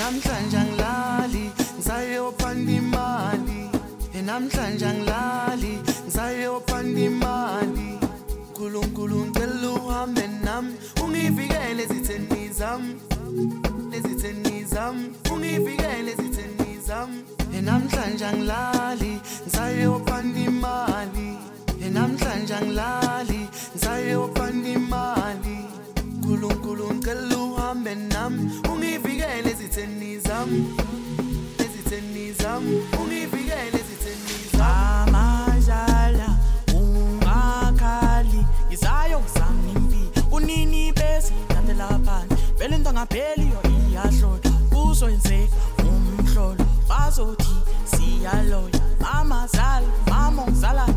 namhlanje angilali ngisayophanda imali namhlanje angilali ngisayophanda imali uNkulunkulu ngicela uhambe nami ungivikele ezitheni zami ungivikele ezitheni zami namhlanje angilali ngisayophanda imali namhlanje angilali ngisayophanda imali uNkulunkulu ngicela uhambe nami ungivikele ezitheni zami ungivikele ezitheni zami amajala ungakhali ngisayo ngizama impi unini besi tatela phansi vele into ngapheli yo iyahlola kuzoyenzeka umhlolo bazothi siyaloya mama zala mama ongizala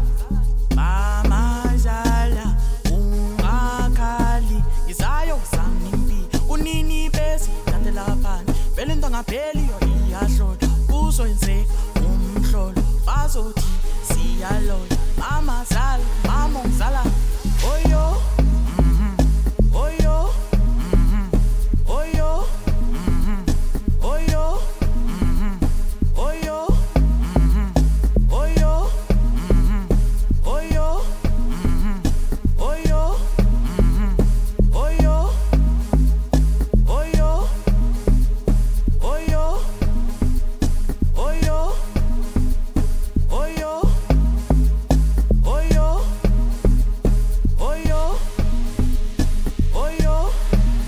amajala ungakhali ngisayo ngizama impi unini besi tatela phansi vele into ngapheli yo iyahlola kuzoyenzeka umhlolo bazothi siyaloya mama zala mama ongizala oyo oyo oyo oyo oyo oyo oyo oyo oyo oyo oyo oyo oyo oyo oyo oyo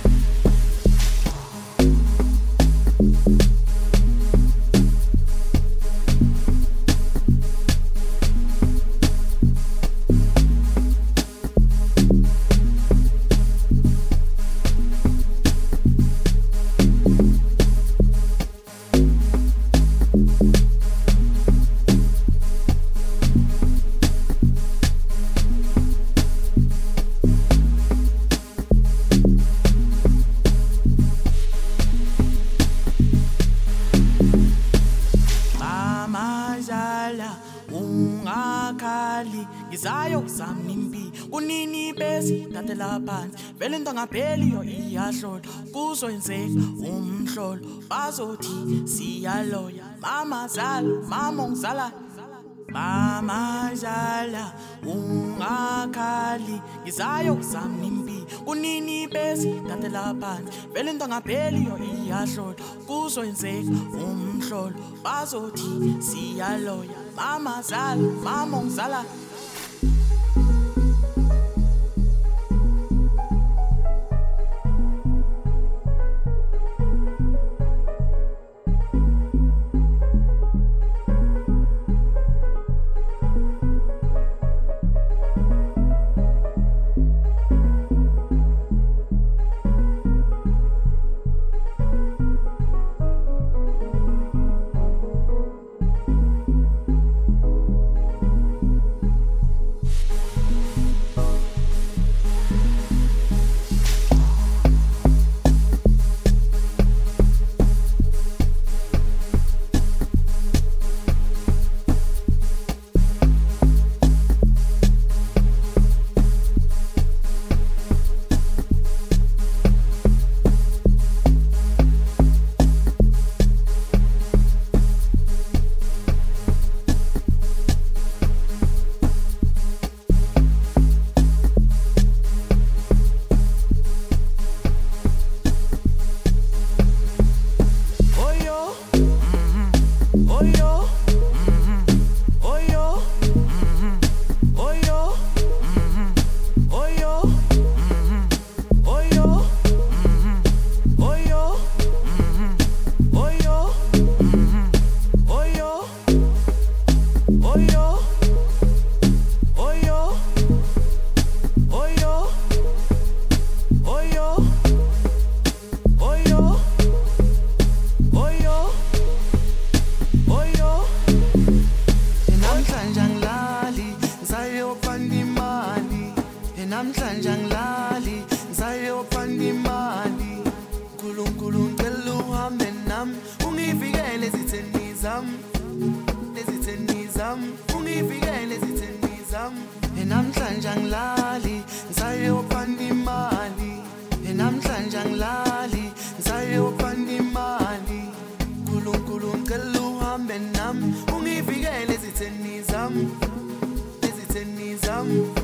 amajala ungakhali ngisayo ngizama impi unini besi tatela phansi vele into ngapheli yo iyahlola kuzoyenzeka umhlolo bazothi siyaloya mama zala mama ongizala amajala ungakhali ngisayo ngizama impi unini besi tatela phansi vele into ngapheli yo iyahlola kuzoyenzeka umhlolo bazothi siyaloya mama zala mama ongizala namhlanje angilali ngisayophanda imali uNkulunkulu ngicela uhambe nami ungivikele ezitheni zami ungivikele ezitheni zami namhlanje angilali ngisayophanda imali namhlanje angilali ngisayophanda imali ezitheni zami